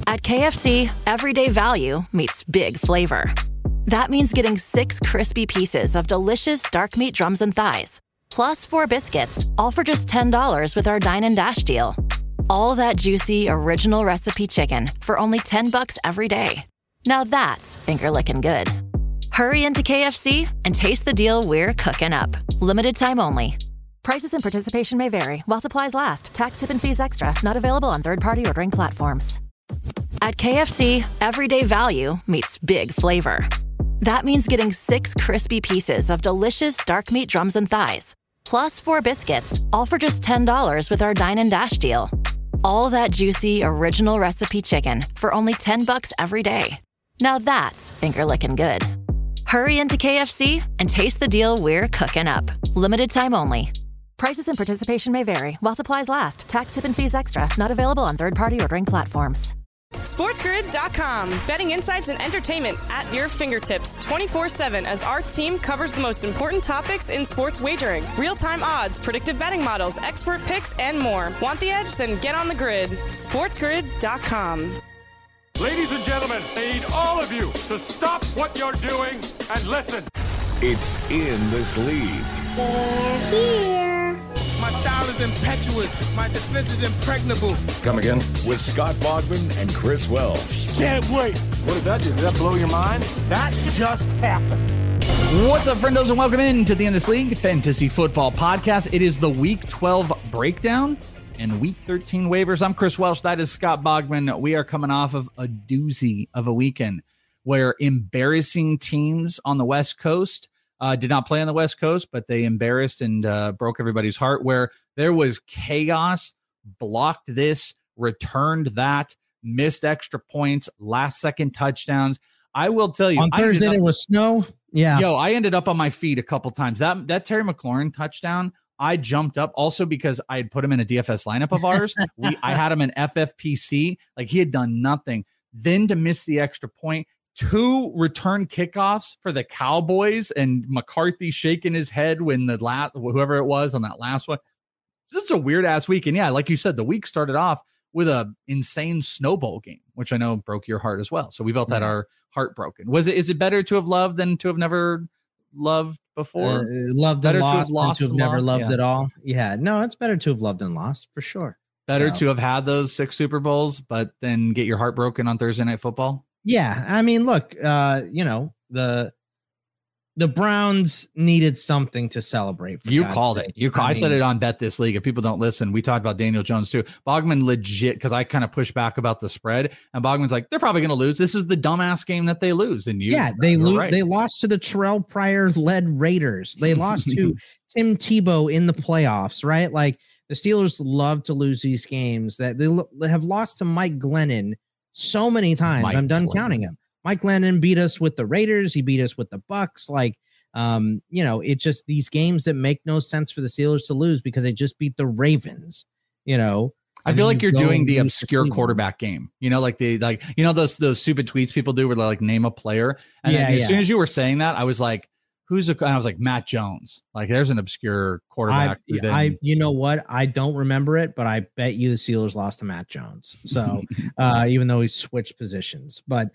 At KFC, everyday value meets big flavor. That means getting 6 crispy pieces of delicious dark meat drums and thighs, plus 4 biscuits, all for just $10 with our Dine and Dash deal. All that juicy, original recipe chicken for only $10 every day. Now that's finger-licking good. Hurry into KFC and taste the deal we're cooking up. Limited time only. Prices and participation may vary. While supplies last. Tax, tip, and fees extra. Not available on third-party ordering platforms. At KFC, everyday value meets big flavor. That means getting 6 crispy pieces of delicious dark meat drums and thighs, plus 4 biscuits, all for just $10 with our Dine and Dash deal. All that juicy, original recipe chicken for only $10 every day. Now that's finger-licking good. Hurry into KFC and taste the deal we're cooking up. Limited time only. Prices and participation may vary. While supplies last. Tax, tip, and fees extra. Not available on third-party ordering platforms. SportsGrid.com. Betting insights and entertainment at your fingertips 24/7 as our team covers the most important topics in sports wagering. Real-time odds, predictive betting models, expert picks, and more. Want the edge? Then get on the grid. SportsGrid.com. Ladies and gentlemen, I need all of you to stop what you're doing and listen. It's In This League. They're here. My style is impetuous. My defense is impregnable. Come again? With Scott Bogman and Chris Welsh. Can't wait. What does that do? Did that blow your mind? That just happened. What's up, friendos, and welcome in to the In This League Fantasy Football Podcast. It is the Week 12 breakdown and Week 13 waivers. I'm Chris Welsh. That is Scott Bogman. We are coming off of a doozy of a weekend where embarrassing teams on the West Coast did not play on the West Coast, but they embarrassed and broke everybody's heart, where there was chaos, blocked this, returned that, missed extra points, last-second touchdowns. I will tell you. On Thursday, there was snow. Yeah. Yo, I ended up on my feet a couple times. That Terry McLaurin touchdown, I jumped up also because I had put him in a DFS lineup of ours. I had him in FFPC. Like, he had done nothing. Then to miss the extra point, 2 return kickoffs for the Cowboys, and McCarthy shaking his head when whoever it was on that last one. This is a weird ass week. And yeah, like you said, the week started off with a insane snowball game, which I know broke your heart as well. So we both had our heart broken. Is it better to have loved than to have never loved before? Loved and lost than to have never loved at all. Yeah, no, it's better to have loved and lost for sure. Better to have had those 6 Super Bowls, but then get your heart broken on Thursday Night Football. Yeah, I mean, look, the Browns needed something to celebrate. You called it. I said it on Bet This League. If people don't listen, we talked about Daniel Jones too. Bogman legit, because I kind of pushed back about the spread, and Bogman's like, they're probably going to lose. This is the dumbass game that they lose. And they lose. Right. They lost to the Terrell Pryor-led Raiders. They lost to Tim Tebow in the playoffs, right? Like, the Steelers love to lose these games. That they have lost to Mike Glennon so many times. I'm done counting him. Mike Glennon beat us with the Raiders. He beat us with the Bucks. Like, it's just these games that make no sense for the Steelers to lose because they just beat the Ravens. I feel like you're doing the obscure quarterback game. Like those stupid tweets people do where they like name a player. And then as soon as you were saying that, I was like, and I was like, Matt Jones. Like, there's an obscure quarterback. You know what? I don't remember it, but I bet you the Steelers lost to Matt Jones. So even though he switched positions, but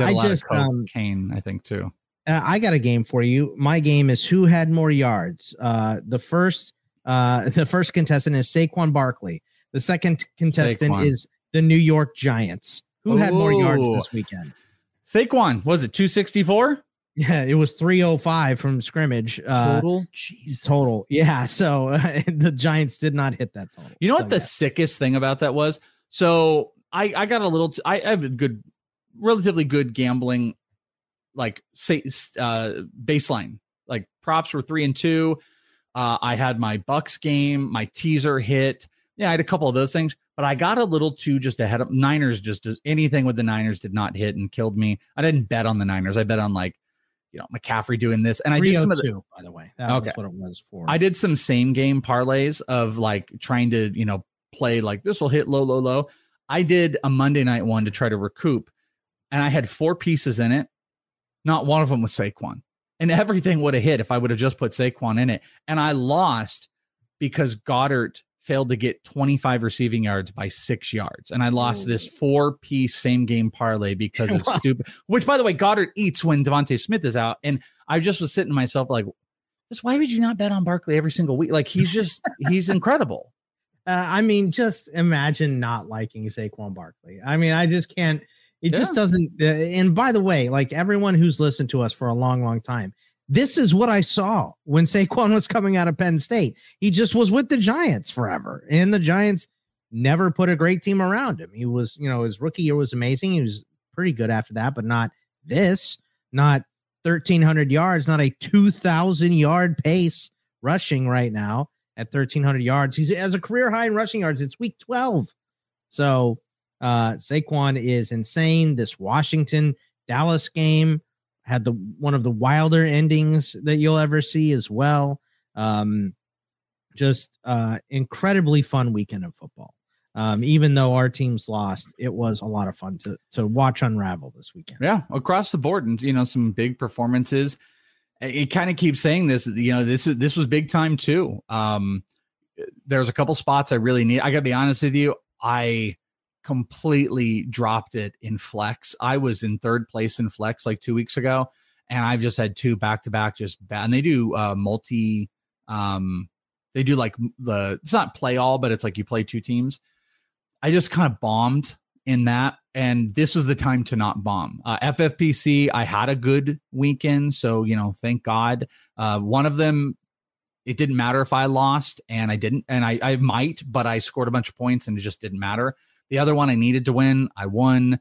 Kane, I think too. I got a game for you. My game is who had more yards. The first contestant is Saquon Barkley. The second contestant is the New York Giants. Who had more yards this weekend? Saquon, was it 264? Yeah, it was 305 from scrimmage. Total? Jesus. Total. Yeah, so the Giants did not hit that total. You know what the sickest thing about that was? So I got a little, I have a relatively good gambling, like baseline. Like, props were 3-2. I had my Bucks game, my teaser hit. Yeah, I had a couple of those things, but I got a little too just ahead of Niners. Just anything with the Niners did not hit and killed me. I didn't bet on the Niners. I bet on McCaffrey doing this, and I did some of the, by the way, that was what it was for. I did some same game parlays of like trying to play like this will hit low. I did a Monday night one to try to recoup, and I had 4 pieces in it. Not one of them was Saquon, and everything would have hit if I would have just put Saquon in it. And I lost because Goddard failed to get 25 receiving yards by 6 yards. And I lost this 4-piece same game parlay because of stupid, which by the way, Goddard eats when Devontae Smith is out. And I just was sitting to myself like, just why would you not bet on Barkley every single week? Like he's incredible. I mean, just imagine not liking Saquon Barkley. I mean, I just can't, it just doesn't. And by the way, like everyone who's listened to us for a long, long time, this is what I saw when Saquon was coming out of Penn State. He just was with the Giants forever. And the Giants never put a great team around him. He was, his rookie year was amazing. He was pretty good after that, but not 1,300 yards, not a 2,000 yard pace rushing right now at 1,300 yards. He's as a career high in rushing yards. It's week 12. So Saquon is insane. This Washington Dallas game had one of the wilder endings that you'll ever see as well. Just incredibly fun weekend of football. Even though our teams lost, it was a lot of fun to watch unravel this weekend. Yeah, across the board, and some big performances. It kind of keeps saying this. This was big time too. There's a couple spots I really need. I got to be honest with you. I completely dropped it in flex. I was in third place in flex like 2 weeks ago, and I've just had 2 back-to-back just bad. And they do multi. They do like it's not play all, but it's like you play 2 teams. I just kind of bombed in that, and this was the time to not bomb. FFPC, I had a good weekend, so thank God. One of them, it didn't matter if I lost, and I didn't, and I might, but I scored a bunch of points, and it just didn't matter. The other one I needed to win, I won.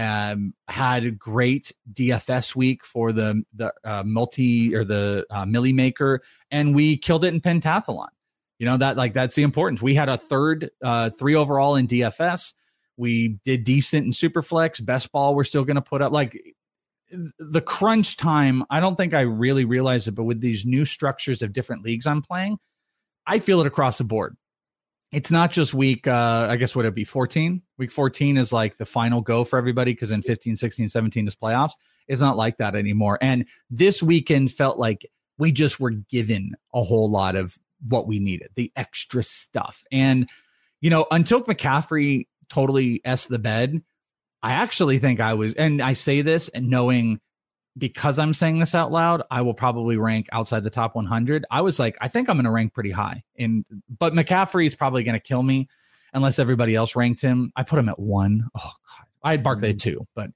Had a great DFS week for the multi or the Millie Maker, and we killed it in pentathlon. That's the importance. We had a third 3 overall in DFS. We did decent in Superflex. Best ball we're still going to put up. Like the crunch time, I don't think I really realized it, but with these new structures of different leagues I'm playing, I feel it across the board. It's not just week, I guess, would it be 14? Week 14 is like the final go for everybody because in 15, 16, 17 is playoffs. It's not like that anymore. And this weekend felt like we just were given a whole lot of what we needed, the extra stuff. And, until McCaffrey totally S the bed, I actually think I was, and I say this and knowing because I'm saying this out loud, I will probably rank outside the top 100. I was like, I think I'm going to rank pretty high. But McCaffrey is probably going to kill me unless everybody else ranked him. I put him at 1. Oh God, I had Barkley at 2, but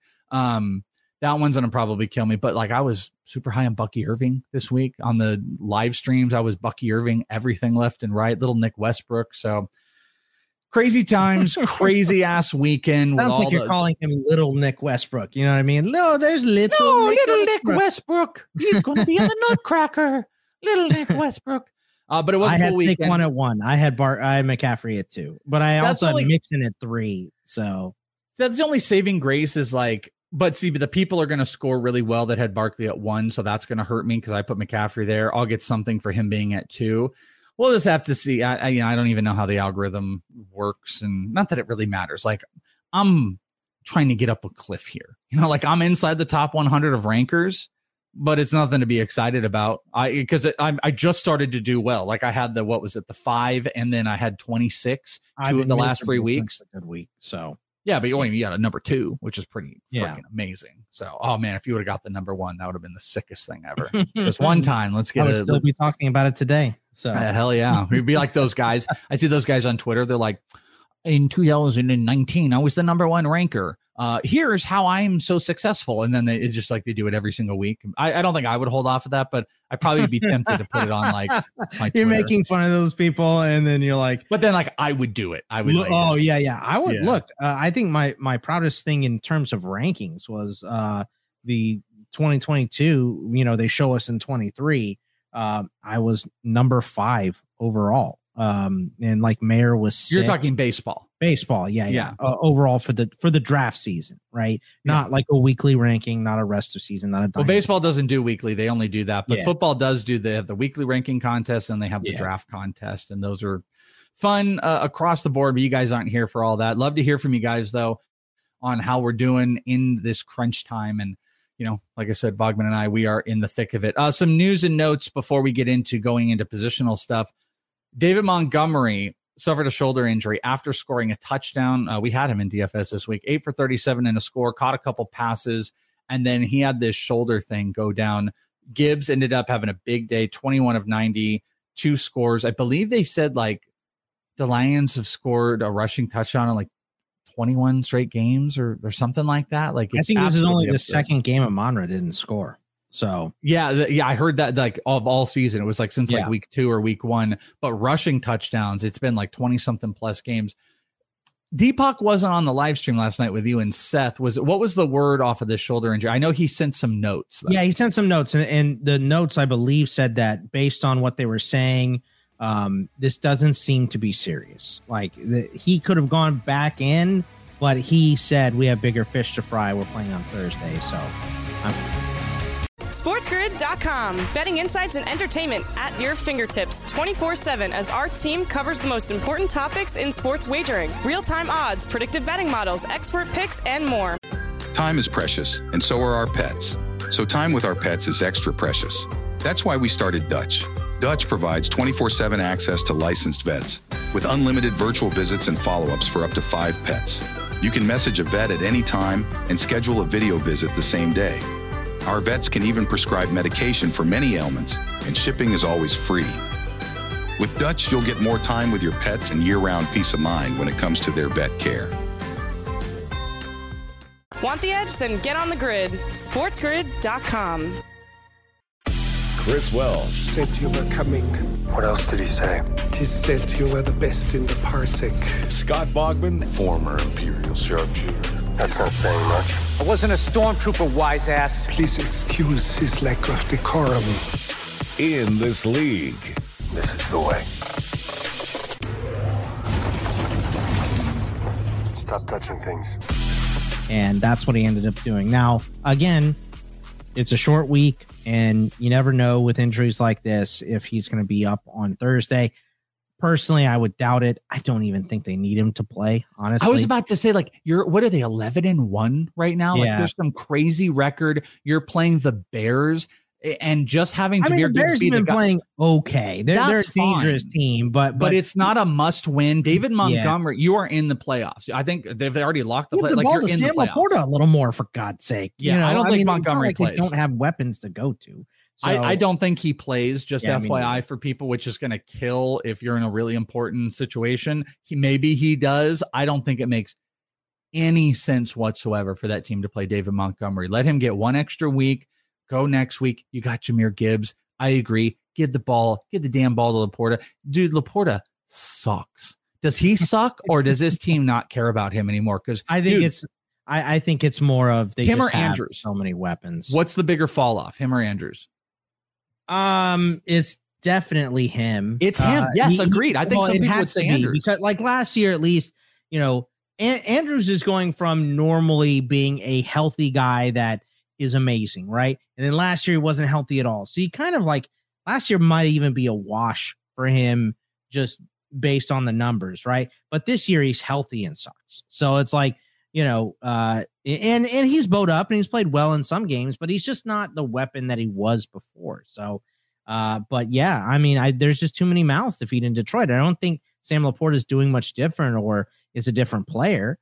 that one's going to probably kill me. But like I was super high on Bucky Irving this week on the live streams. I was Bucky Irving, everything left and right, little Nick Westbrook. So crazy times, crazy ass weekend. Sounds like you're calling him little Nick Westbrook. You know what I mean? No, there's little Nick Westbrook. He's going to be in the Nutcracker. Little Nick Westbrook. But it was I a had cool weekend. Saquon at 1. I had McCaffrey at 2, but I also had Mixon at 3. So that's the only saving grace is like, but the people are going to score really well that had Barkley at 1. So that's going to hurt me because I put McCaffrey there. I'll get something for him being at 2. We'll just have to see. I don't even know how the algorithm works, and not that it really matters. Like I'm trying to get up a cliff here, like I'm inside the top 100 of rankers, but it's nothing to be excited about. I just started to do well. Like I had the 5, and then I had 26 2 of the last 3 weeks. A good week. So yeah, but you got a number 2, which is pretty freaking amazing. So, oh man, if you would have got the number 1, that would have been the sickest thing ever. Just one time, let's get it. We'll still be talking about it today. So hell yeah, we'd be like those guys. I see those guys on Twitter. They're like, in 2019, I was the number 1 ranker. Here's how I'm so successful. And then it's just like they do it every single week. I don't think I would hold off of that, but I'd probably be tempted to put it on like my You're Twitter. making fun of those people, and then you're like, but then like I would do it. I would. Yeah. I would look. I think my proudest thing in terms of rankings was the 2022. They show us in 23. I was number 5 overall. And like Mayer was 6. You're talking baseball. Yeah. Overall for the draft season, right? Not like a weekly ranking, not a rest of season, not a. Well, baseball doesn't do weekly; they only do that. But football does do. They have the weekly ranking contest and they have the draft contest, and those are fun across the board. But you guys aren't here for all that. Love to hear from you guys though on how we're doing in this crunch time. And like I said, Bogman and I, we are in the thick of it. Some news and notes before we get into going into positional stuff. David Montgomery suffered a shoulder injury after scoring a touchdown. We had him in DFS this week, 8 for 37 in a score, caught a couple passes, and then he had this shoulder thing go down. Gibbs ended up having a big day, 21 of 90, 2 scores. I believe they said like the Lions have scored a rushing touchdown in like 21 straight games or something like that. Like, I think this is only the second game Amon-Ra didn't score. So yeah, I heard that like of all season, it was like since like week 2 or week 1, but rushing touchdowns, it's been like 20 something plus games. Deepak wasn't on the live stream last night with you and Seth. What was the word off of this shoulder injury? I know he sent some notes, though. Yeah, he sent some notes, and the notes, I believe, said that based on what they were saying, this doesn't seem to be serious. Like he could have gone back in, but he said we have bigger fish to fry. We're playing on Thursday, so SportsGrid.com. Betting insights and entertainment at your fingertips 24/7 as our team covers the most important topics in sports wagering. Real-time odds, predictive betting models, expert picks, and more. Time is precious, and so are our pets. So time with our pets is extra precious. That's why we started Dutch. Dutch provides 24/7 access to licensed vets with unlimited virtual visits and follow-ups for up to 5 pets. You can message a vet at any time and schedule a video visit the same day. Our vets can even prescribe medication for many ailments, and shipping is always free. With Dutch, you'll get more time with your pets and year-round peace of mind when it comes to their vet care. Want the edge? Then get on the grid. SportsGrid.com. Chris Welsh. Said you were coming. What else did he say? He said you were the best in the parsec. Scott Bogman. Former Imperial sharpshooter. That's not saying much. I wasn't a stormtrooper, wise ass. Please excuse his lack of decorum. In this league. This is the way. Stop touching things. And that's what he ended up doing. Now, again, it's a short week, and you never know with injuries like this if he's going to be up on Thursday. Personally, I would doubt it. I don't even think they need him to play, honestly. I was about to say, like, what are they, 11-1 right now? Yeah. Like, there's some crazy record. You're playing the Bears, and just having the Bears have been playing okay. They're a dangerous team, but it's not a must win. David Montgomery, you are in the playoffs. I think they've already locked the play. Like, you're in Sam the playoffs. Laporta a little more, for God's sake. Yeah, I don't think Montgomery plays. They don't have weapons to go to. So, I don't think he plays, just FYI for people, which is going to kill if you're in a really important situation. Maybe he does. I don't think it makes any sense whatsoever for that team to play David Montgomery. Let him get one extra week. Go next week. You got Jahmyr Gibbs. I agree. Get the damn ball to Laporta. Dude, Laporta sucks. Does he suck, or does this team not care about him anymore? Because I think I think it's more of him just or have Andrews. So many weapons. What's the bigger fall off, him or Andrews? It's definitely him. It's him. Yes, agreed. I think some people would say Andrews. Because, like, last year, at least, Andrews is going from normally being a healthy guy that is amazing, right? And then last year he wasn't healthy at all. So he kind of, like, last year might even be a wash for him just based on the numbers, right? But this year he's healthy and sucks. So it's like, and he's bowed up and he's played well in some games, but he's just not the weapon that he was before. So, but yeah, I mean, there's just too many mouths to feed in Detroit. I don't think Sam Laporta is doing much different or is a different player.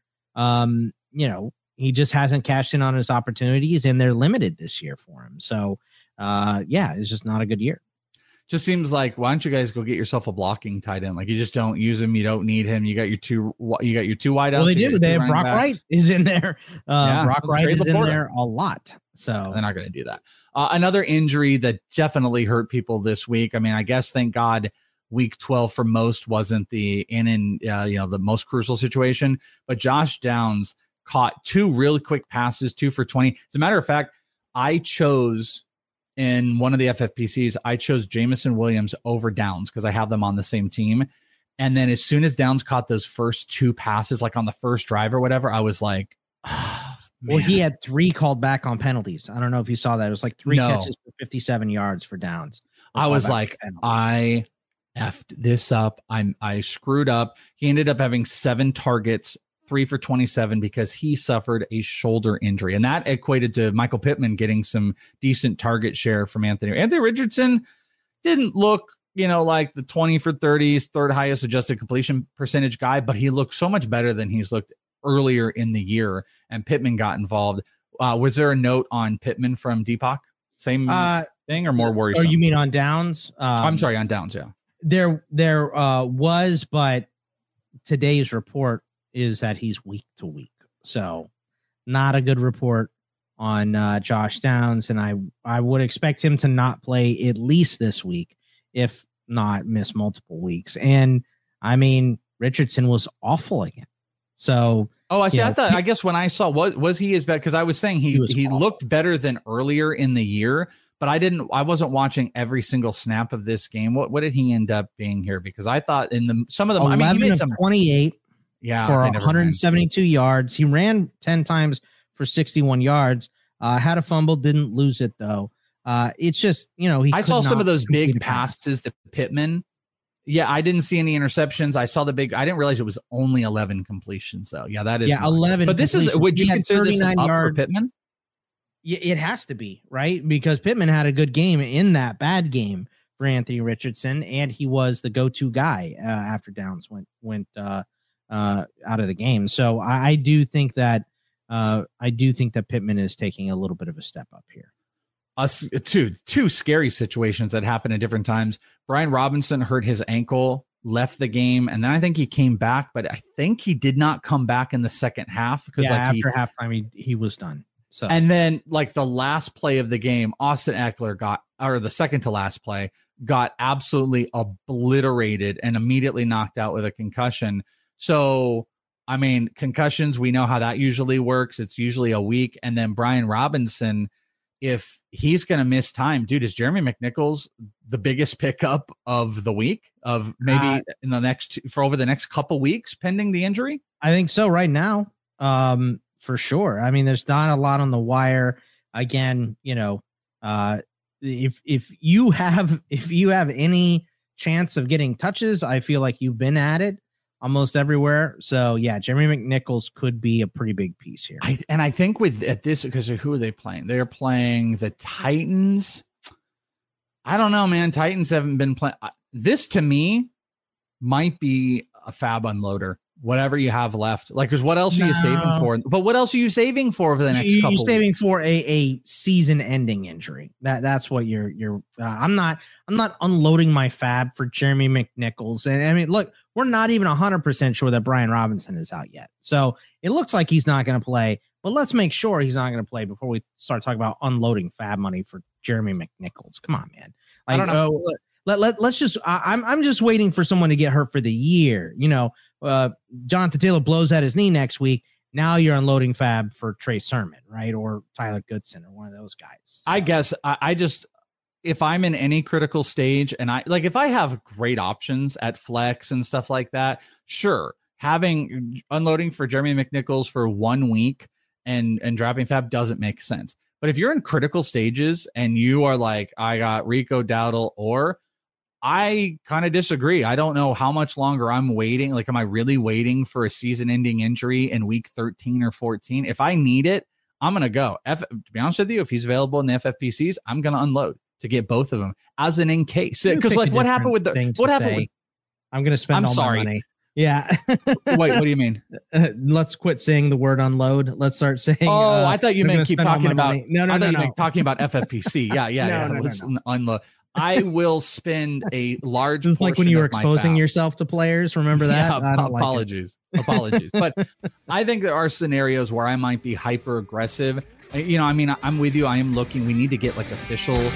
He just hasn't cashed in on his opportunities, and they're limited this year for him. So, it's just not a good year. Just seems like, why don't you guys go get yourself a blocking tight end? Like, you just don't use him. You don't need him. You got your two wideouts. Well, they do. They have Brock Wright is in there. Brock Wright is in there a lot. So they're not going to do that. Another injury that definitely hurt people this week. I mean, I guess, thank God, week 12 for most wasn't the the most crucial situation. But Josh Downs caught 2 really quick passes, 2 for 20. As a matter of fact, I chose in one of the FFPCs, I chose Jameson Williams over Downs because I have them on the same team. And then as soon as Downs caught those first 2 passes, like on the first drive or whatever, I was like, well, he had 3 called back on penalties. I don't know if you saw that. It was like 3 catches for 57 yards for Downs. I was like, I effed this up. I screwed up. He ended up having 7 targets, 3 for 27 because he suffered a shoulder injury. And that equated to Michael Pittman getting some decent target share from Anthony. Anthony Richardson didn't look, like the 20 for 30s, third highest adjusted completion percentage guy, but he looked so much better than he's looked earlier in the year, and Pittman got involved. Was there a note on Pittman from Deepak? Same thing or more worrisome? Or you mean on downs? I'm sorry, on downs, yeah. There was, but today's report is that he's week to week. So not a good report on Josh Downs, and I would expect him to not play at least this week, if not miss multiple weeks. And I mean, Richardson was awful again. So I thought, I guess when I saw was he as bad, because I was saying he looked better than earlier in the year, but I wasn't watching every single snap of this game. What did he end up being here? Because I thought some of them, 11 I mean, he made of 28 for 172 yards. He ran 10 times for 61 yards, had a fumble, didn't lose it though. It's just, I saw some of those big passes to Pittman. Yeah, I didn't see any interceptions. I saw I didn't realize it was only 11 completions though. Yeah, that is 11. But this is, would you consider this an up for Pittman? Yeah, it has to be, right? Because Pittman had a good game in that bad game for Anthony Richardson, and he was the go-to guy after Downs went out of the game. So I do think that Pittman is taking a little bit of a step up here. Two scary situations that happened at different times. Brian Robinson hurt his ankle, left the game, and then I think he came back, but I think he did not come back in the second half because after halftime he was done. So and then the last play of the game, Austin Eckler the second to last play, got absolutely obliterated and immediately knocked out with a concussion. So I mean, concussions, we know how that usually works. It's usually a week. And then Brian Robinson, if he's going to miss time, dude, is Jeremy McNichols the biggest pickup of the week, of maybe over the next couple weeks pending the injury? I think so right now, for sure. I mean, there's not a lot on the wire. Again, if you have any chance of getting touches, I feel like you've been at it almost everywhere. So yeah, Jeremy McNichols could be a pretty big piece here. I think because who are they playing? They're playing the Titans. I don't know, man. Titans haven't been playing. This to me might be a fab unloader. Whatever you have left, because what else are you saving for? But what else are you saving for over the next couple? You're saving for a season-ending injury. That's what you're. I'm not unloading my fab for Jeremy McNichols. And I mean, look, we're not even 100% sure that Brian Robinson is out yet. So it looks like he's not going to play. But let's make sure he's not going to play before we start talking about unloading fab money for Jeremy McNichols. Come on, man. I don't know. Let's just. I'm just waiting for someone to get hurt for the year. Jonathan Taylor blows out his knee next week. Now you're unloading fab for Trey Sermon, right? Or Tyler Goodson or one of those guys. So. I guess I just, if I'm in any critical stage and if I have great options at flex and stuff like that, sure. Unloading for Jeremy McNichols for 1 week and dropping fab doesn't make sense. But if you're in critical stages and you are like, I got Rico Dowdle, I kind of disagree. I don't know how much longer I'm waiting. Am I really waiting for a season-ending injury in week 13 or 14? If I need it, I'm going to go. To be honest with you, if he's available in the FFPCs, I'm going to unload to get both of them as an in case. Because what happened with I'm going to spend my money. Yeah. Wait, what do you mean? Let's quit saying the word unload. Let's start saying. I thought you meant keep talking about. No. I thought you meant talking about FFPC. Yeah. Let's unload. I will spend a large. It's like when you were exposing yourself to players. Remember that? Yeah, apologies. But I think there are scenarios where I might be hyper aggressive. I'm with you. I am looking. We need to get official.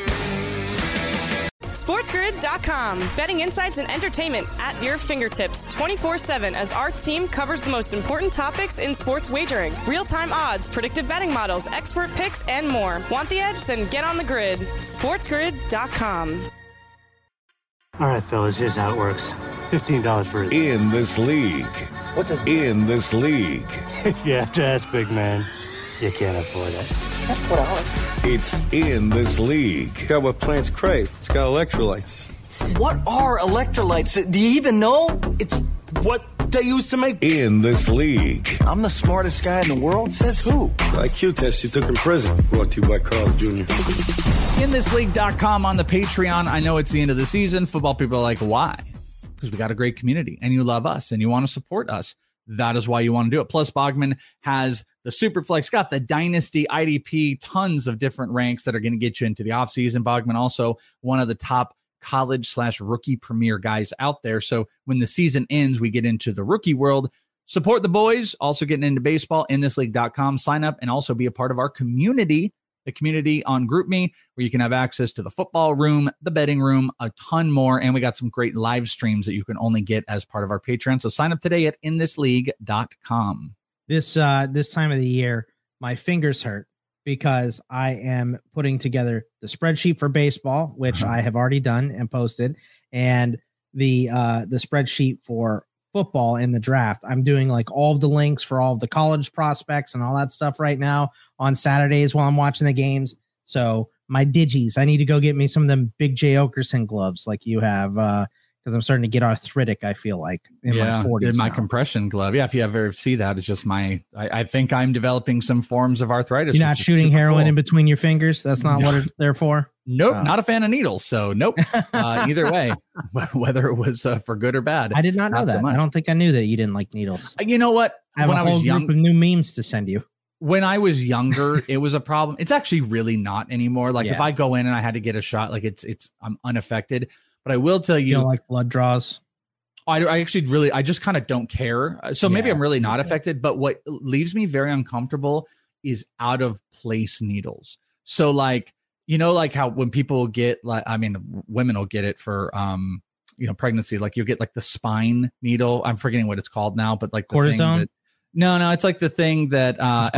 SportsGrid.com. Betting insights and entertainment at your fingertips 24/7 as our team covers the most important topics in sports wagering. Real-time odds, predictive betting models, expert picks, and more. Want the edge? Then get on the grid. SportsGrid.com. All right, fellas, here's how it works. $15 for it. In this league. What's this? In this league. If you have to ask, big man, you can't afford it. That's what I like. It's In This League. It's got what plants crave. It's got electrolytes. What are electrolytes? Do you even know? It's what they used to make. In This League. I'm the smartest guy in the world, says who? The IQ test you took in prison, brought to you by Carl's Jr. InThisLeague.com on the Patreon. I know it's the end of the season. Football people are like, why? Because we got a great community and you love us and you want to support us. That is why you want to do it. Plus, Bogman has the Superflex, got the Dynasty, IDP, tons of different ranks that are going to get you into the offseason. Bogman also one of the top college/rookie premier guys out there. So when the season ends, we get into the rookie world. Support the boys. Also getting into baseball. InThisLeague.com. Sign up and also be a part of our community. The community on GroupMe, where you can have access to the football room, the betting room, a ton more. And we got some great live streams that you can only get as part of our Patreon. So sign up today at InThisLeague.com. This time of the year, my fingers hurt because I am putting together the spreadsheet for baseball, which I have already done and posted, and the spreadsheet for football in the draft. I'm doing like all of the links for all of the college prospects and all that stuff right now on Saturdays while I'm watching the games. So my digis, I need to go get me some of them Big J Okerson gloves like you have, because I'm starting to get arthritic, I feel like, in my 40s. In my now. compression glove. Yeah, if you ever see that, it's just I think I'm developing some forms of arthritis. You're not shooting heroin in between your fingers? That's not what it's there for? Nope, not a fan of needles. So nope. Either way, whether it was for good or bad. I did not know that. I don't think I knew that you didn't like needles. You know what? I have a whole group of new memes to send you. When I was younger, it was a problem. It's actually really not anymore. Like if I go in and I had to get a shot, like I'm unaffected. But I will tell you, don't like blood draws. I actually I just kind of don't care. So maybe I'm really not affected. But what leaves me very uncomfortable is out of place needles. So like, you know, like how when people get women will get it for, pregnancy, like you'll get like the spine needle. I'm forgetting what it's called now, but like the cortisone. No, it's like the thing that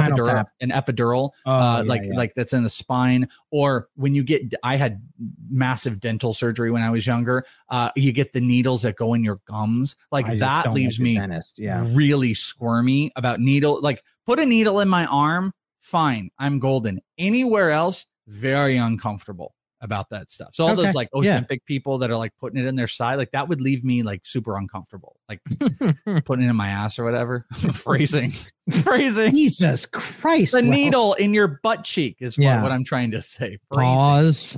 epidural, like that's in the spine. Or when you I had massive dental surgery when I was younger. You get the needles that go in your gums. Like that leaves me really squirmy about needle. Like put a needle in my arm, fine, I'm golden. Anywhere else, very uncomfortable about that stuff. So all those like Ozempic people that are like putting it in their side, like that would leave me like super uncomfortable, like putting it in my ass or whatever. Phrasing. Jesus Christ. The needle in your butt cheek is what I'm trying to say. Pause.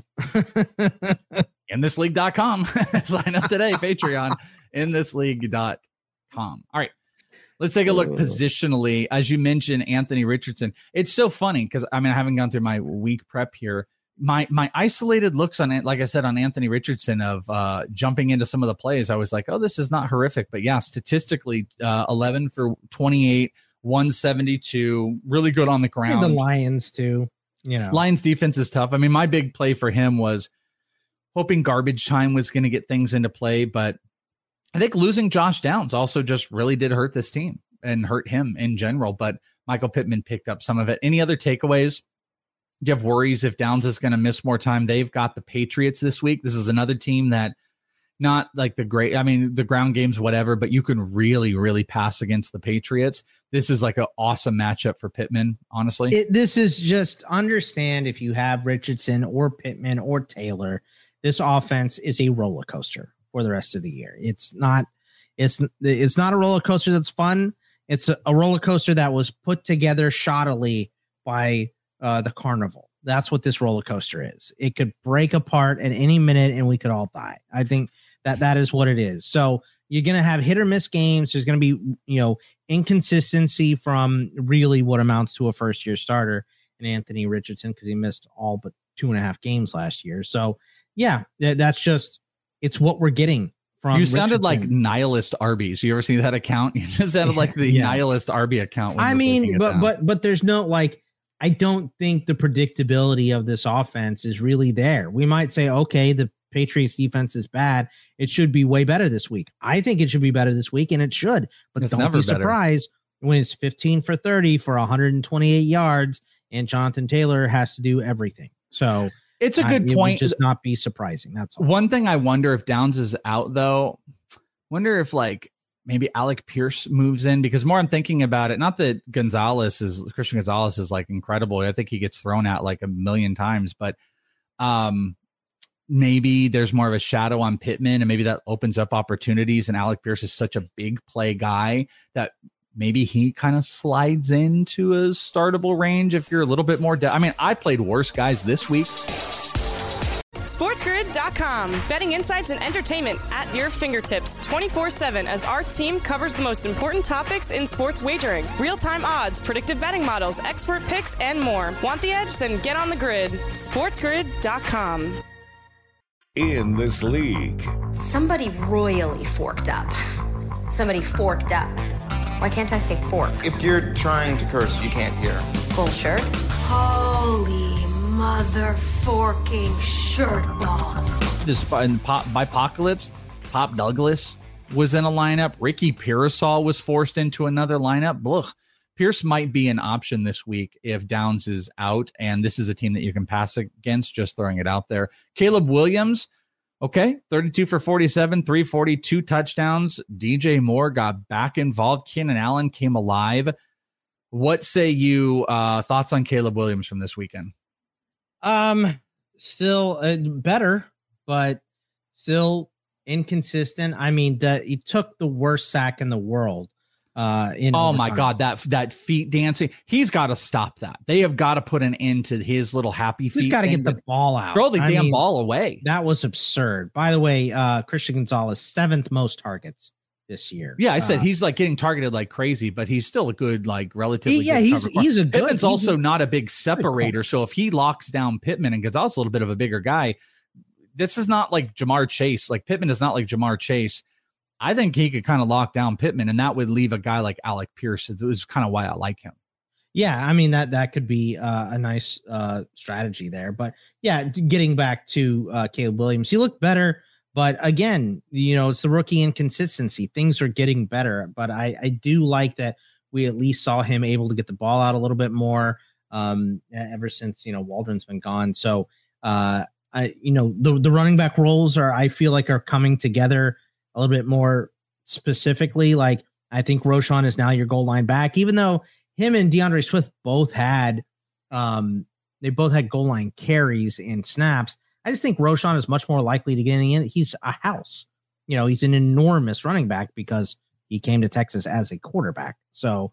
InThisLeague.com. Sign up today. Patreon. InThisLeague.com. All right. Let's take a look positionally. As you mentioned, Anthony Richardson. It's so funny because I haven't gone through my week prep here. My isolated looks on it, like I said, on Anthony Richardson of jumping into some of the plays, I was like, oh, this is not horrific. But yeah, statistically, 11 for 28, 172, really good on the ground. And the Lions too. Lions defense is tough. My big play for him was hoping garbage time was going to get things into play. But I think losing Josh Downs also just really did hurt this team and hurt him in general. But Michael Pittman picked up some of it. Any other takeaways? Do you have worries if Downs is going to miss more time? They've got the Patriots this week. This is another team that not like the ground games, whatever, but you can really, really pass against the Patriots. This is like an awesome matchup for Pittman, honestly. This is just understand if you have Richardson or Pittman or Taylor, this offense is a roller coaster for the rest of the year. It's not a roller coaster that's fun. It's a roller coaster that was put together shoddily by the carnival. That's what this roller coaster is. It could break apart at any minute and we could all die. I think that is what it is. So you're going to have hit or miss games. There's going to be, inconsistency from really what amounts to a first year starter in Anthony Richardson, because he missed all but 2.5 games last year. So yeah, that's just, it's what we're getting from You sounded Richardson. like Nihilist Arby's. You ever see that account? You just sounded like the Nihilist Arby account. But there's no, like, I don't think the predictability of this offense is really there. We might say, okay, the Patriots defense is bad. It should be way better this week. I think it should be better this week, and it should. But don't be surprised when it's 15 for 30 for 128 yards and Jonathan Taylor has to do everything. So it's a good point. It would just not be surprising. That's all. One thing I wonder if Downs is out, though. Wonder if maybe Alec Pierce moves in, because more I'm thinking about it, not that Christian Gonzalez is like incredible. I think he gets thrown out like a million times, but maybe there's more of a shadow on Pittman, and maybe that opens up opportunities. And Alec Pierce is such a big play guy that maybe he kind of slides into a startable range if you're a little bit more. I played worse guys this week. SportsGrid.com. Betting insights and entertainment at your fingertips 24/7 as our team covers the most important topics in sports wagering. Real-time odds, predictive betting models, expert picks, and more. Want the edge? Then get on the grid. SportsGrid.com. In this league. Somebody royally forked up. Somebody forked up. Why can't I say fork? If you're trying to curse, you can't hear. It's full shirt. Holy mother forking shirt balls. Despite Bipocalypse, Pop Douglas was in a lineup. Ricky Pearsall was forced into another lineup. Blah. Pierce might be an option this week if Downs is out, and this is a team that you can pass against, just throwing it out there. Caleb Williams, okay, 32 for 47, 342 touchdowns. DJ Moore got back involved. Keenan Allen came alive. What say you? Thoughts on Caleb Williams from this weekend? Still better, but still inconsistent. I mean, he took the worst sack in the world. My God, that feet dancing. He's got to stop that. They have got to put an end to his little happy feet. He's got to get the ball out. Throw the damn ball away. That was absurd. By the way, Christian Gonzalez, 7th most targets this year. Yeah, I said he's like getting targeted like crazy, but he's still a good, like relatively. He's a good. Pittman's also not a big separator, so if he locks down Pittman, and Gonzalez a little bit of a bigger guy, this is not like Jamar Chase. Like Pittman is not like Jamar Chase. I think he could kind of lock down Pittman, and that would leave a guy like Alec Pierce. It was kind of why I like him. Yeah, I mean that could be a nice strategy there. But yeah, getting back to Caleb Williams, he looked better. But again, it's the rookie inconsistency. Things are getting better, but I do like that we at least saw him able to get the ball out a little bit more ever since Waldron's been gone. So the running back roles I feel like are coming together a little bit more specifically. Like I think Roschon is now your goal line back, even though him and DeAndre Swift both had goal line carries and snaps. I just think Roschon is much more likely to get in the end. He's a house. He's an enormous running back because he came to Texas as a quarterback. So,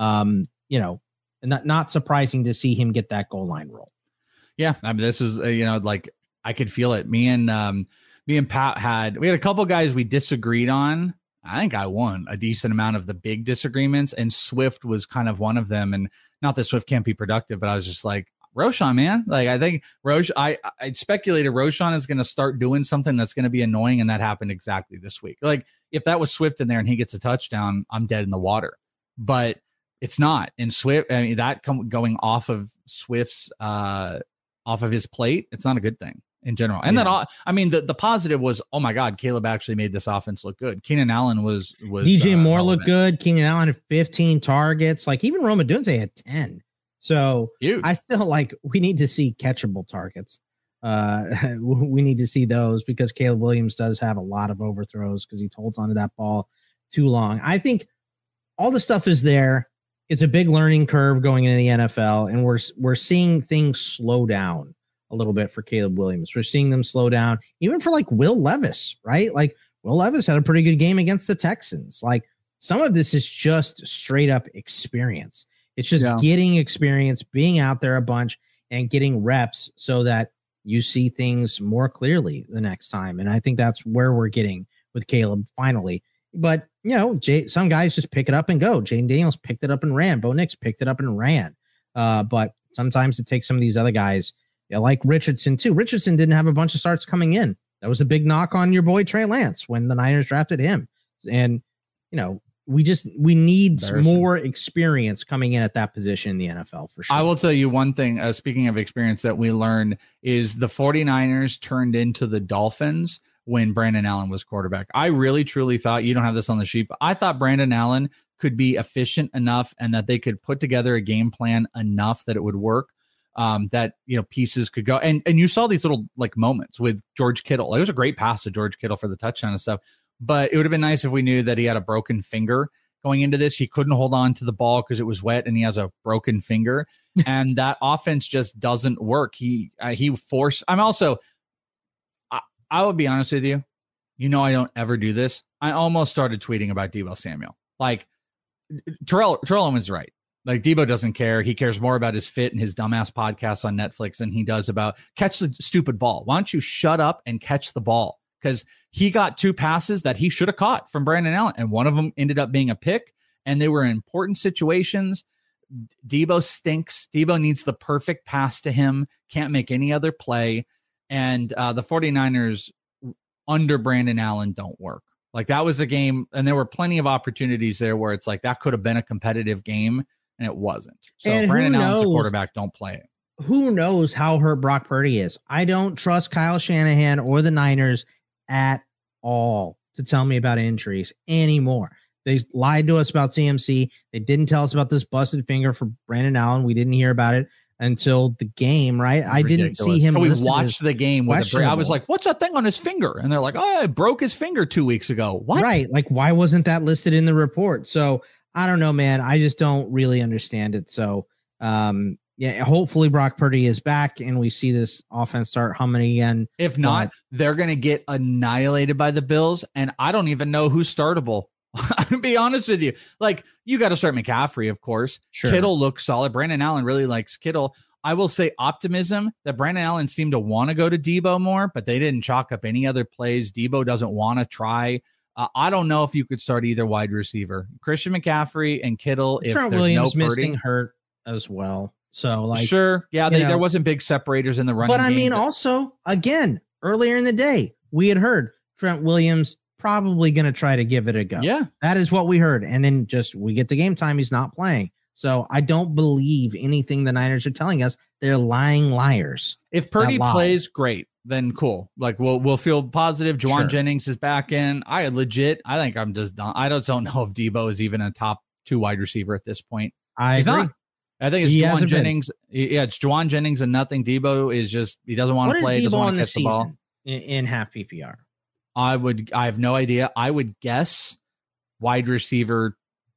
not surprising to see him get that goal line role. Yeah. I mean, this is, like I could feel it. Me and Pat had a couple guys we disagreed on. I think I won a decent amount of the big disagreements, and Swift was kind of one of them. And not that Swift can't be productive, but I was just like, Roschon, man. Like, I think I speculated Roschon is going to start doing something that's going to be annoying, and that happened exactly this week. Like, if that was Swift in there and he gets a touchdown, I'm dead in the water. But it's not. And Swift, I mean, going off of Swift's off of his plate, it's not a good thing in general. And then the positive was, oh my God, Caleb actually made this offense look good. Keenan Allen was DJ Moore relevant. Looked good. Keenan Allen had 15 targets. Like even Rome Odunze had 10. So huge. I still we need to see catchable targets. We need to see those because Caleb Williams does have a lot of overthrows because he holds onto that ball too long. I think all the stuff is there. It's a big learning curve going into the NFL, and we're seeing things slow down a little bit for Caleb Williams. We're seeing them slow down, even for like Will Levis, right? Like Will Levis had a pretty good game against the Texans. Like some of this is just straight up experience. It's just getting experience, being out there a bunch and getting reps so that you see things more clearly the next time. And I think that's where we're getting with Caleb finally. But, some guys just pick it up and go. Jaden Daniels picked it up and ran. Bo Nix picked it up and ran. But sometimes it takes some of these other guys, like Richardson too. Richardson didn't have a bunch of starts coming in. That was a big knock on your boy Trey Lance when the Niners drafted him. And, we need more experience coming in at that position in the NFL for sure. I will tell you one thing, speaking of experience that we learned is the 49ers turned into the Dolphins when Brandon Allen was quarterback. I really, truly thought, you don't have this on the sheet, but I thought Brandon Allen could be efficient enough and that they could put together a game plan enough that it would work, that, pieces could go. And you saw these little like moments with George Kittle. It was a great pass to George Kittle for the touchdown and stuff. But it would have been nice if we knew that he had a broken finger going into this. He couldn't hold on to the ball because it was wet and he has a broken finger. And that offense just doesn't work. I will be honest with you. You know, I don't ever do this. I almost started tweeting about Deebo Samuel. Like, Terrell Owens is right. Like, Deebo doesn't care. He cares more about his fit and his dumbass podcasts on Netflix than he does about catch the stupid ball. Why don't you shut up and catch the ball? Because he got 2 passes that he should have caught from Brandon Allen, and one of them ended up being a pick, and they were in important situations. Deebo stinks. Deebo needs the perfect pass to him. Can't make any other play. And the 49ers under Brandon Allen don't work. Like, that was a game, and there were plenty of opportunities there where it's like that could have been a competitive game, and it wasn't. So And Brandon who Allen's a knows? quarterback. Don't play it. Who knows how hurt Brock Purdy is? I don't trust Kyle Shanahan or the Niners at all to tell me about injuries anymore. They lied to us about CMC. They didn't tell us about this busted finger for Brandon Allen. We didn't hear about it until the game, right? I didn't see him. So we listed watched as the game with I was questionable. like, what's that thing on his finger? And they're like, oh, I broke his finger 2 weeks ago. What? Right. Like, why wasn't that listed in the report? So I don't know, man. I just don't really understand it. So, yeah, hopefully Brock Purdy is back and we see this offense start humming again. If not, they're going to get annihilated by the Bills. And I don't even know who's startable. I'll be honest with you. Like, you got to start McCaffrey, of course. Sure. Kittle looks solid. Brandon Allen really likes Kittle. I will say optimism that Brandon Allen seemed to want to go to Deebo more, but they didn't chalk up any other plays. Deebo doesn't want to try. I don't know if you could start either wide receiver. Christian McCaffrey and Kittle, if Trent there's Williams no Purdy. missing hurt as well. So, like, Sure. Yeah, there wasn't big separators in the running But I game, mean, also, again, earlier in the day, we had heard Trent Williams probably going to try to give it a go. Yeah. That is what we heard. And then just we get the game time, he's not playing. So I don't believe anything the Niners are telling us. They're lying liars. If Purdy that lie. plays great, then cool. Like, we'll feel positive. Juwan Sure. Jennings is back in. I think I'm just done. I don't know if Deebo is even a top 2 wide receiver at this point. He's not. I think it's He Juwan hasn't been. Jennings. Yeah, it's Juwan Jennings and nothing. Deebo is just, he doesn't want What to is play. Doesn't Deebo want in to the catch the ball. season in half PPR? I have no idea. I would guess wide receiver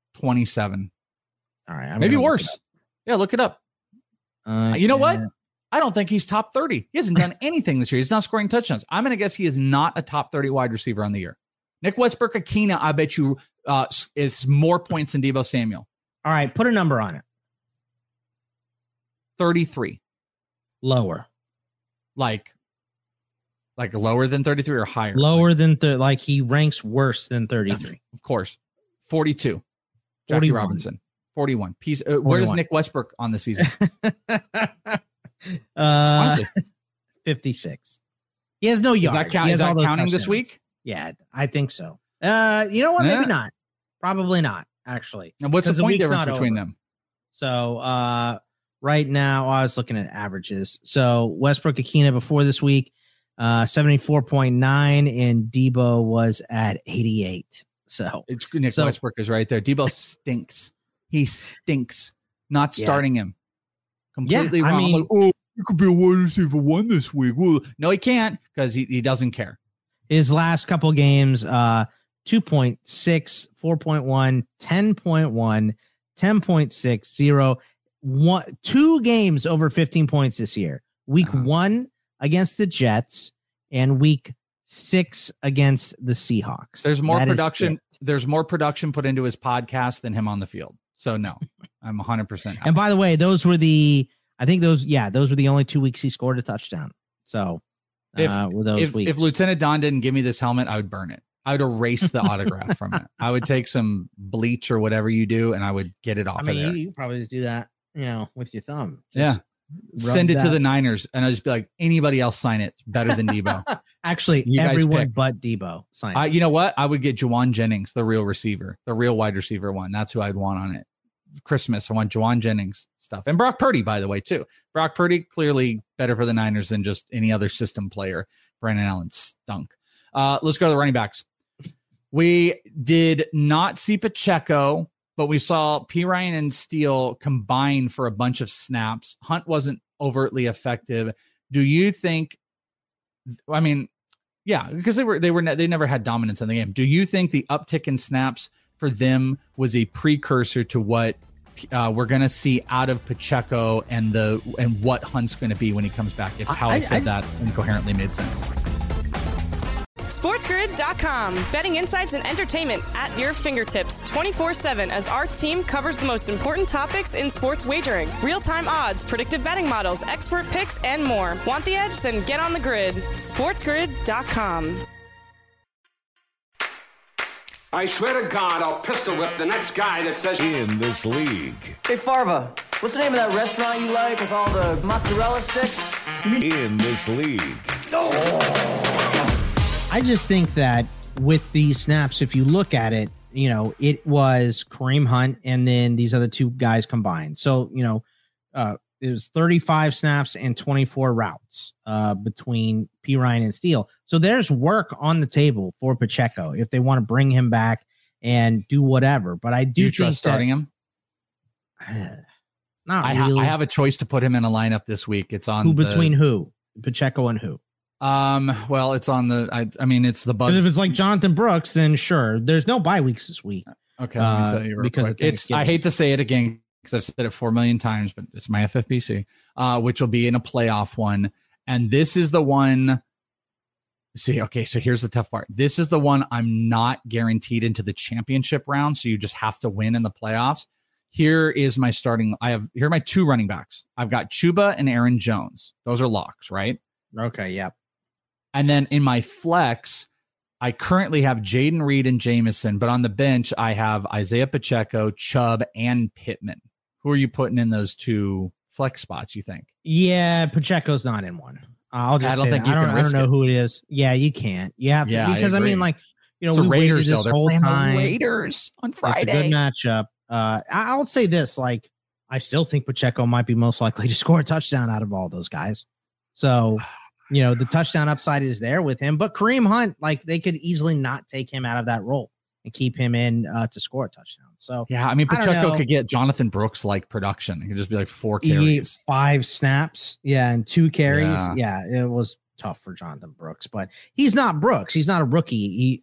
27. All right. Maybe worse. Yeah, look it up. You know what? Yeah. I don't think he's top 30. He hasn't done anything this year. He's not scoring touchdowns. I'm going to guess he is not a top 30 wide receiver on the year. Nick Westbrook-Akina, I bet you, is more points than Deebo Samuel. All right. Put a number on it. 33. Lower. Like lower than 33 or higher? Lower than like he ranks worse than 33. Of course. 42. Jackie 41. Robinson. 41. Where is Nick Westbrook on the season? Honestly. 56. He has no yards. Is that counting this week? Yeah, I think so. You know what? Maybe not. Probably not, actually. And what's the point week's difference not between over. them? So right now, I was looking at averages. So Westbrook-Akina before this week, 74.9, and Deebo was at 88. So it's Nick Westbrook is right there. Deebo stinks. He stinks. Not starting him. Completely wrong. I mean, like, oh, you could be a wide receiver 1 this week. Well, no, he can't because he doesn't care. His last couple games, 2.6, 4.1, 10.1, 10.6, 0, 1, 2 games over 15 points this year. Week 1 against the Jets and week 6 against the Seahawks. There's more That is production. it. There's more production put into his podcast than him on the field. So no, I'm 100%. And by the way, those were the only 2 weeks he scored a touchdown. So with those weeks. If Lieutenant Don didn't give me this helmet, I would burn it. I would erase the autograph from it. I would take some bleach or whatever you do, and I would get it off of there. You probably just do that, with your thumb. Yeah. Send it to the Niners, and I'll just be like, anybody else sign it. It's better than Deebo. Actually, You guys everyone pick. but Deebo sign it. You know what? I would get Juwan Jennings, the real receiver, the real wide receiver one. That's who I'd want on it. Christmas, I want Juwan Jennings stuff. And Brock Purdy, by the way, too. Brock Purdy, clearly better for the Niners than just any other system player. Brandon Allen stunk. Let's go to the running backs. We did not see Pacheco, but we saw P. Ryan and Steele combine for a bunch of snaps. Hunt wasn't overtly effective. Do you think, yeah, because they never had dominance in the game. Do you think the uptick in snaps for them was a precursor to what we're going to see out of Pacheco and what Hunt's going to be when he comes back? If how I said that incoherently made sense. SportsGrid.com. Betting insights and entertainment at your fingertips 24/7 as our team covers the most important topics in sports wagering. Real-time odds, predictive betting models, expert picks, and more. Want the edge? Then get on the grid. SportsGrid.com. I swear to God, I'll pistol whip the next guy that says... In this league. Hey, Farva, what's the name of that restaurant you like with all the mozzarella sticks? In this league. I just think that with these snaps, if you look at it, it was Kareem Hunt and then these other two guys combined. So, it was 35 snaps and 24 routes between P. Ryan and Steele. So there's work on the table for Pacheco if they want to bring him back and do whatever. But I do trust starting him. Not really. I have a choice to put him in a lineup this week. It's on between who? Pacheco and who? Well, it's on the. I mean, it's the Bugs. Because if it's like Jonathan Brooks, then sure. There's no bye weeks this week. Okay, let me tell you real quick. It's. I hate to say it again, because I've said it 4 million times, but it's my FFPC, which will be in a playoff one. And this is the one. See, okay, so here's the tough part. This is the one I'm not guaranteed into the championship round, so you just have to win in the playoffs. Here is my starting. Here are my 2 running backs. I've got Chuba and Aaron Jones. Those are locks, right? Okay, yep. And then in my flex, I currently have Jaden Reed and Jameson, but on the bench, I have Isaiah Pacheco, Chubb, and Pittman. Who are you putting in those 2 flex spots, you think? Yeah, Pacheco's not in one. I don't know who it is. Yeah, you can't. You have to, because I mean, like, it's we Raiders, waited this whole time. The Raiders on Friday. It's a good matchup. I'll say this, like, I still think Pacheco might be most likely to score a touchdown out of all those guys. So, the touchdown upside is there with him, but Kareem Hunt, like, they could easily not take him out of that role and keep him in to score a touchdown. So yeah, I mean, Pacheco could get Jonathan Brooks like production. It could just be like 4 carries, 5 snaps, and 2 carries. Yeah, it was tough for Jonathan Brooks, but he's not Brooks. He's not a rookie.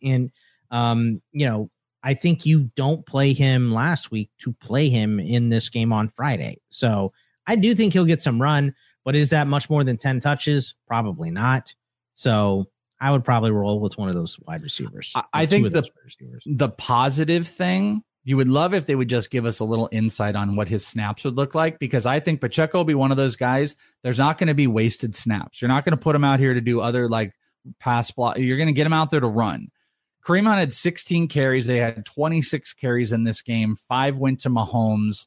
I think you don't play him last week to play him in this game on Friday. So I do think he'll get some run, but is that much more than 10 touches? Probably not. So I would probably roll with one of those wide receivers. I think the positive thing, you would love if they would just give us a little insight on what his snaps would look like, because I think Pacheco will be one of those guys. There's not going to be wasted snaps. You're not going to put him out here to do other like pass block. You're going to get him out there to run. Kareem Hunt had 16 carries. They had 26 carries in this game. 5 went to Mahomes.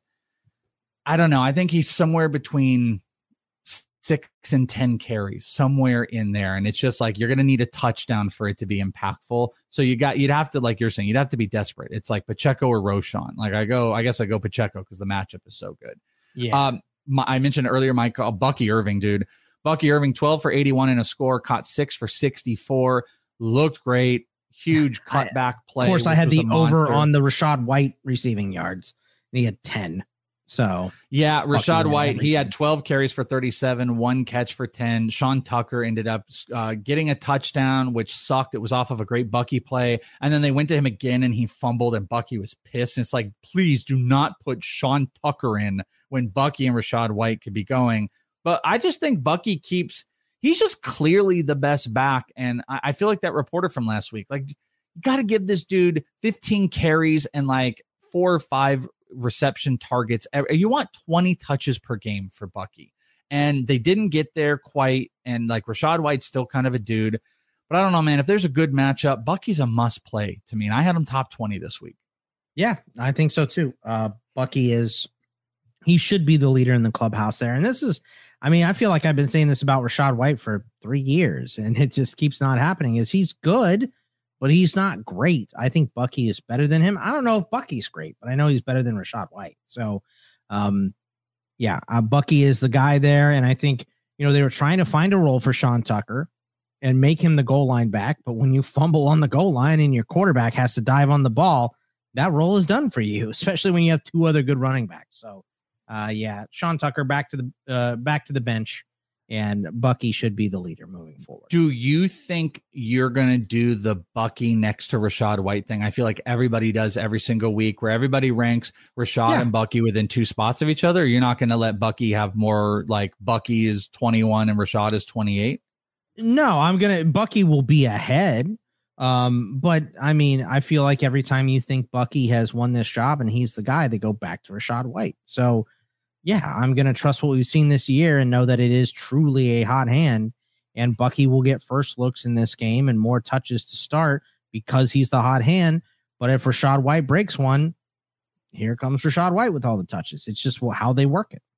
I don't know. I think he's somewhere between 6 and 10 carries, somewhere in there. And it's just like, you're going to need a touchdown for it to be impactful. So you'd have to, like you're saying, you'd have to be desperate. It's like Pacheco or Roschon. Like I guess I go Pacheco because the matchup is so good. Yeah. I mentioned earlier, Bucky Irving, dude. Bucky Irving, 12 for 81 in a score, caught 6 for 64, looked great. Huge cutback play. Of course, I had the over on the Rachaad White receiving yards, and he had 10. So yeah, Rachaad White, he had 12 carries for 37, 1 catch for 10. Sean Tucker ended up getting a touchdown, which sucked. It was off of a great Bucky play. And then they went to him again and he fumbled and Bucky was pissed. And it's like, please do not put Sean Tucker in when Bucky and Rachaad White could be going. But I just think Bucky he's just clearly the best back. And I feel like that reporter from last week, like, you got to give this dude 15 carries and like 4 or 5 reception targets. You want 20 touches per game for Bucky. And they didn't get there quite. And like Rachaad White's still kind of a dude. But I don't know, man. If there's a good matchup, Bucky's a must play to me. And I had him top 20 this week. Yeah, I think so too. Bucky he should be the leader in the clubhouse there. And this is, I mean, I feel like I've been saying this about Rachaad White for 3 years and it just keeps not happening. He's good, but he's not great. I think Bucky is better than him. I don't know if Bucky's great, but I know he's better than Rachaad White. So, Bucky is the guy there. And I think, they were trying to find a role for Sean Tucker and make him the goal line back. But when you fumble on the goal line and your quarterback has to dive on the ball, that role is done for you, especially when you have 2 other good running backs. So, Sean Tucker back to the bench, and Bucky should be the leader moving forward. Do you think you're going to do the Bucky next to Rachaad White thing? I feel like everybody does every single week, where everybody ranks Rachaad and Bucky within 2 spots of each other. You're not going to let Bucky have more, like Bucky is 21 and Rachaad is 28. No, Bucky will be ahead, But I mean, I feel like every time you think Bucky has won this job and he's the guy, they go back to Rachaad White. So yeah, I'm going to trust what we've seen this year and know that it is truly a hot hand, and Bucky will get first looks in this game and more touches to start because he's the hot hand. But if Rachaad White breaks one, here comes Rachaad White with all the touches. It's just how they work it.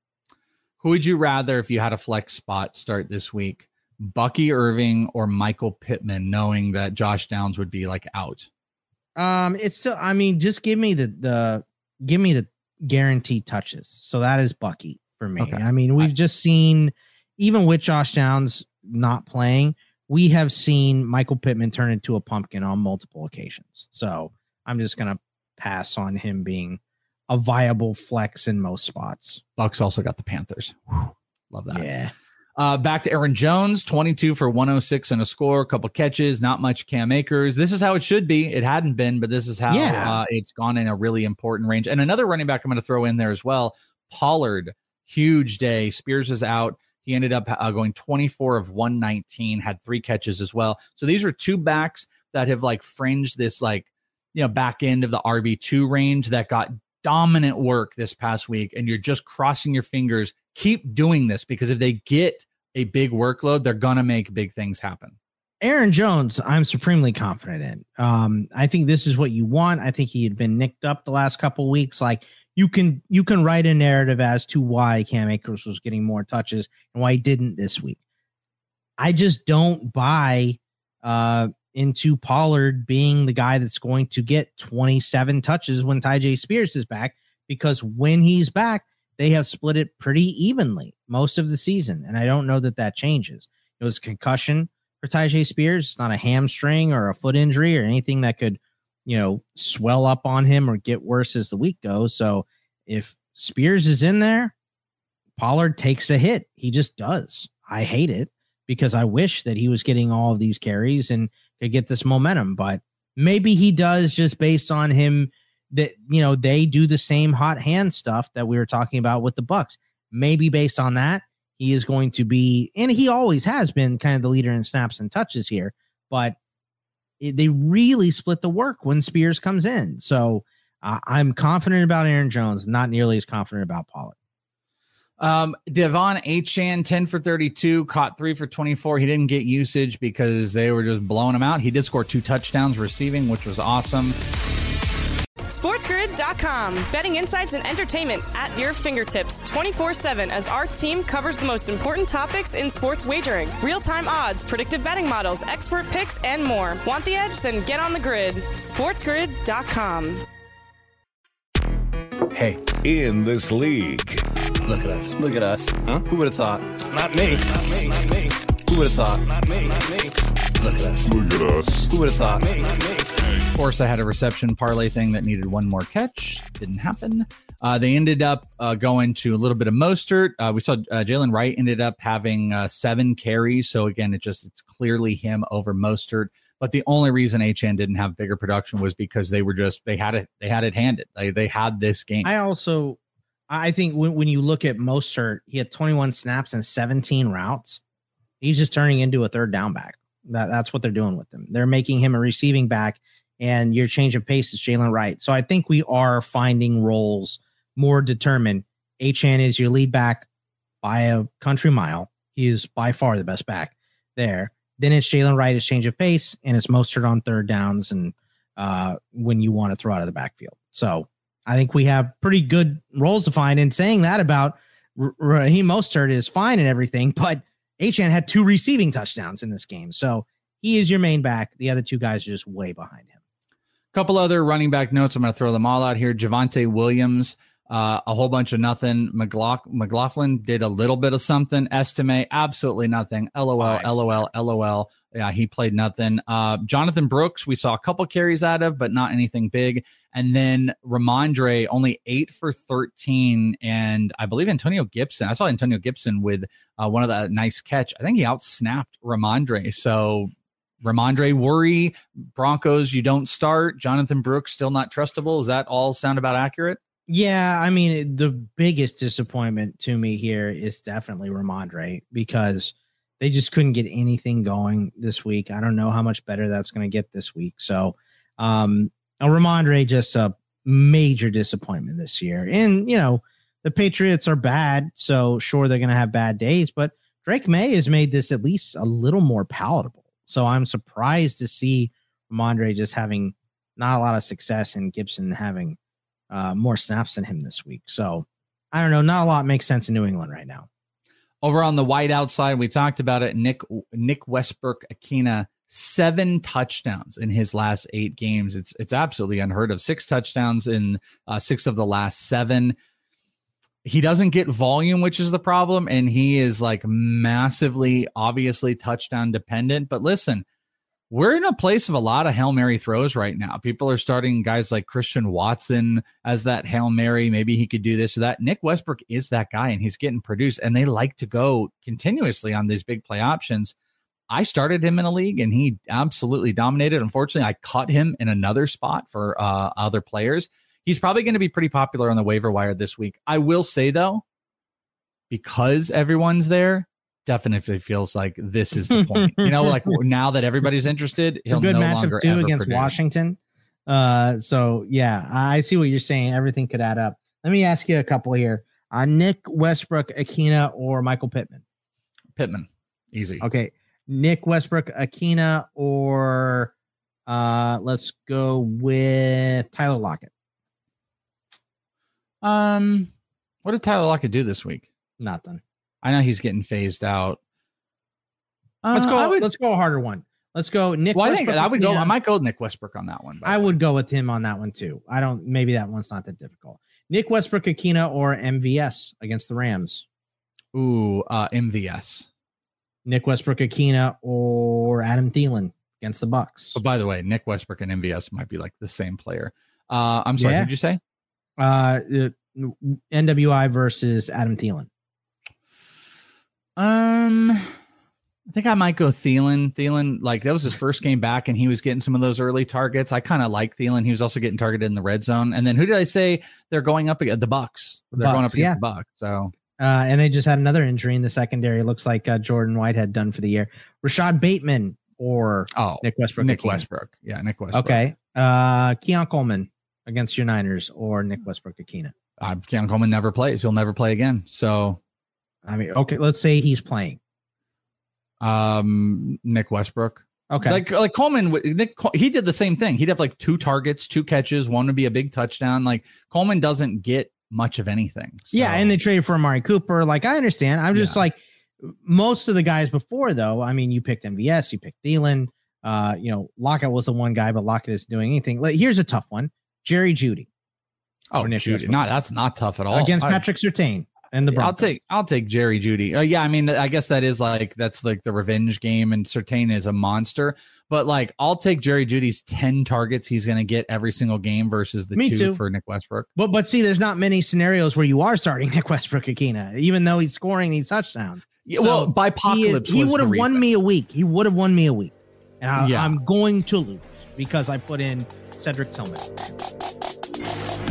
Who would you rather, if you had a flex spot start this week, Bucky Irving or Michael Pittman, knowing that Josh Downs would be like out? It's still, I mean, just give me the guaranteed touches. So that is Bucky for me. Okay. I mean, we've just seen, even with Josh Downs not playing, we have seen Michael Pittman turn into a pumpkin on multiple occasions. So I'm just going to pass on him being a viable flex in most spots. Bucks also got the Panthers. Whew, love that. Yeah. Back to Aaron Jones, 22 for 106 and a score, a couple catches, not much Cam Akers. This is how it should be. It hadn't been, but this is how it's gone in a really important range. And another running back I'm going to throw in there as well, Pollard, huge day. Spears is out. He ended up going 24 of 119, had 3 catches as well. So these are 2 backs that have like fringed this like, back end of the RB2 range that got dominant work this past week. And you're just crossing your fingers. Keep doing this, because if they get a big workload, they're going to make big things happen. Aaron Jones, I'm supremely confident in. I think this is what you want. I think he had been nicked up the last couple of weeks. Like you can write a narrative as to why Cam Akers was getting more touches and why he didn't this week. I just don't buy into Pollard being the guy that's going to get 27 touches when Tyjae Spears is back, because when he's back, they have split it pretty evenly most of the season. And I don't know that changes. It was concussion for Tyjae Spears. It's not a hamstring or a foot injury or anything that could, swell up on him or get worse as the week goes. So if Spears is in there, Pollard takes a hit. He just does. I hate it because I wish that he was getting all of these carries and could get this momentum, but maybe he does, just based on him that, they do the same hot hand stuff that we were talking about with the Bucks. Maybe based on that, he is going to be, and he always has been, kind of the leader in snaps and touches here, but they really split the work when Spears comes in. So I'm confident about Aaron Jones, not nearly as confident about Pollard. Devon Achane, 10 for 32, caught 3 for 24. He didn't get usage because they were just blowing him out. He did score 2 touchdowns receiving, which was awesome. SportsGrid.com. Betting insights and entertainment at your fingertips 24/7 as our team covers the most important topics in sports wagering. Real-time odds, predictive betting models, expert picks, and more. Want the edge? Then get on the grid. SportsGrid.com. Hey. In this league. Look at us. Look at us. Huh? Who would have thought? Not me. Not me. Not me. Who would have thought? Not me. Not me. Look at us. Look at us. Who would have thought? Me. Not me. Of course, I had a reception parlay thing that needed one more catch. Didn't happen. They ended up going to a little bit of Mostert. We saw Jalen Wright ended up having 7 carries. So again, it's clearly him over Mostert. But the only reason Achane didn't have bigger production was because they had it handed. They had this game. I think when you look at Mostert, he had 21 snaps and 17 routes. He's just turning into a third down back. That's what they're doing with him. They're making him a receiving back, and your change of pace is Jalen Wright. So I think we are finding roles more determined. Achane is your lead back by a country mile. He is by far the best back there. Then it's Jalen Wright, his change of pace, and it's Mostert on third downs and when you want to throw out of the backfield. So I think we have pretty good roles to find. And saying that about Raheem Mostert is fine and everything, but Achane had 2 receiving touchdowns in this game. So he is your main back. The other 2 guys are just way behind him. A couple other running back notes. I'm going to throw them all out here. Javonte Williams, a whole bunch of nothing. McLaughlin did a little bit of something. Estime, absolutely nothing. LOL. Yeah, he played nothing. Jonathan Brooks, we saw a couple carries out of, but not anything big. And then Ramondre, only 8 for 13. And I believe Antonio Gibson. I saw Antonio Gibson with one of the nice catch. I think he outsnapped Ramondre. So Ramondre worry. Broncos, you don't start. Jonathan Brooks still not trustable. Does that all sound about accurate? Yeah, I mean, the biggest disappointment to me here is definitely Ramondre, because They just couldn't get anything going this week. I don't know how much better that's going to get this week. So Rhamondre, just a major disappointment this year. And, the Patriots are bad, so sure, they're going to have bad days, but Drake May has made this at least a little more palatable. So I'm surprised to see Rhamondre just having not a lot of success and Gibson having more snaps than him this week. So I don't know. Not a lot makes sense in New England right now. Over on the whiteout side, we talked about it. Nick Westbrook-Ikhine, 7 touchdowns in his last 8 games. It's absolutely unheard of. 6 touchdowns in 6 of the last 7. He doesn't get volume, which is the problem, and he is like massively, obviously touchdown dependent. But listen, we're in a place of a lot of Hail Mary throws right now. People are starting guys like Christian Watson as that Hail Mary. Maybe he could do this or that. Nick Westbrook is that guy, and he's getting produced, and they like to go continuously on these big play options. I started him in a league, and he absolutely dominated. Unfortunately, I cut him in another spot for other players. He's probably going to be pretty popular on the waiver wire this week. I will say, though, because everyone's there, definitely feels like this is the point. Like now that everybody's interested, it's a good matchup too against Washington. So yeah, I see what you're saying. Everything could add up. Let me ask you a couple here. Nick Westbrook-Ikhine or Michael Pittman? Pittman, easy. Okay, Nick Westbrook-Ikhine or let's go with Tyler Lockett. What did Tyler Lockett do this week? Nothing. I know he's getting phased out. Let's go a harder one. Let's go Nick. Well, I might go Nick Westbrook on that one. I would go with him on that one too. Maybe that one's not that difficult. Nick Westbrook-Ikhine or MVS against the Rams? Ooh, MVS. Nick Westbrook-Ikhine or Adam Thielen against the Bucks? But by the way, Nick Westbrook and MVS might be like the same player. I'm sorry, what did you say? NWI versus Adam Thielen. I think I might go Thielen. Thielen, like that was his first game back, and he was getting some of those early targets. I kind of like Thielen. He was also getting targeted in the red zone. And then who did I say they're going up against? The Bucks. They're going up against the Bucks. So, and they just had another injury in the secondary. It looks like Jordan Whitehead done for the year. Rashad Bateman or Nick Westbrook. Nick Westbrook. Yeah, Nick Westbrook. Okay. Keon Coleman against your Niners or Nick Westbrook-Ikhine. Keon Coleman never plays. He'll never play again. So, I mean, okay, let's say he's playing. Nick Westbrook. Okay. Like Coleman, he did the same thing. He'd have like 2 targets, 2 catches. One would be a big touchdown. Like Coleman doesn't get much of anything. So. Yeah. And they traded for Amari Cooper. Like I understand. I'm just like most of the guys before though. I mean, you picked MVS, you picked Thielen, Lockett was the one guy, but Lockett isn't doing anything. Like, here's a tough one. Jerry Jeudy. Oh, Jeudy. That's not tough at all. Against Patrick Surtain. And the Broncos. I'll take Jerry Jeudy. I mean, I guess that's like the revenge game, and Surtain is a monster. But like, I'll take Jerry Jeudy's 10 targets he's going to get every single game versus the 2 for Nick Westbrook. But see, there's not many scenarios where you are starting Nick Westbrook-Ikhine, even though he's scoring these touchdowns. Yeah, so well, by apocalypse, he would have won me a week. He would have won me a week, and I'm going to lose because I put in Cedric Tillman.